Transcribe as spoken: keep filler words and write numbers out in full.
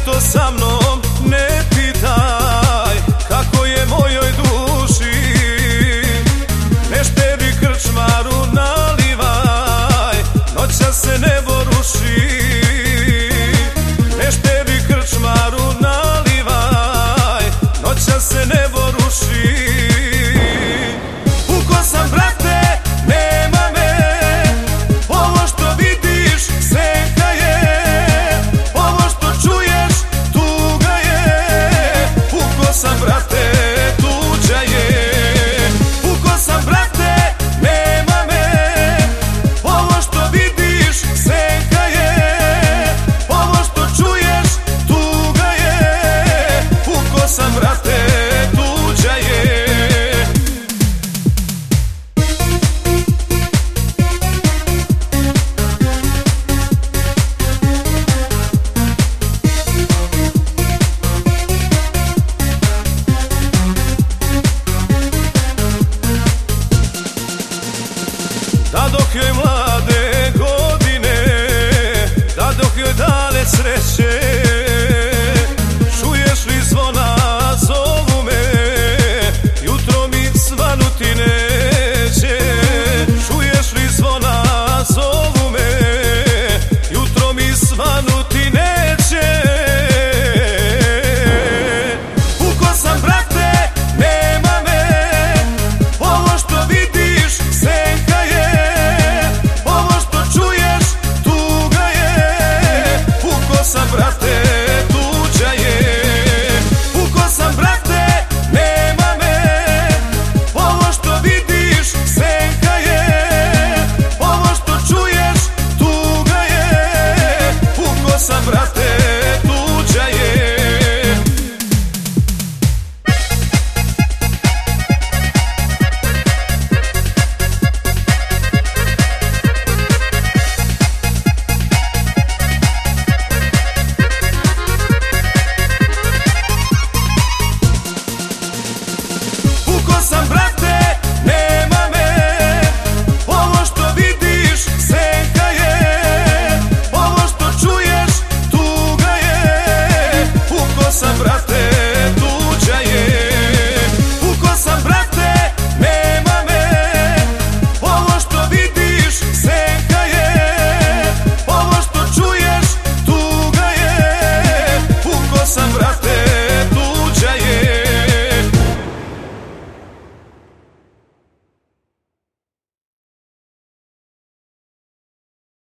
nešto sa mnom, ne pitaj kako je mojoj duši. Neš tebi krčmaru nalivaj, noćas se nebo ruši. Neš tebi krčmaru nalivaj, noćas se nebo ruši. Puko sam, brate, nema me, ovo što vidiš senka je, ovo što čuješ tuga je. Puko sam, brate, tuđa je. Puko sam, brate, nema me, ovo što vidiš senka je, ovo što čuješ tuga je. Puko sam, brate, tuđa je. Da dok joj mlade godine, da dok joj dale sreće, čuješ li zvona zovu me, jutro mi svanuti neće. Čuješ li zvona zovu me, jutro mi svanuti